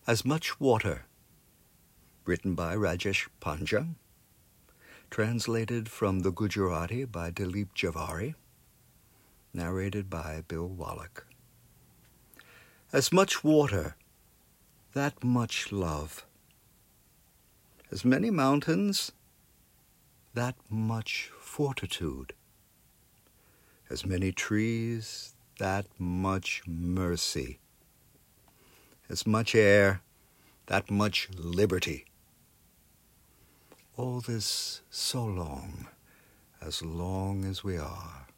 As Much Water, written by Rajesh Panjang, translated from the Gujarati by Dilip Javari, narrated by Bill Wallach. As much water, that much love. As many mountains, that much fortitude. As many trees, that much mercy. As much air, that much liberty. All this so long as we are.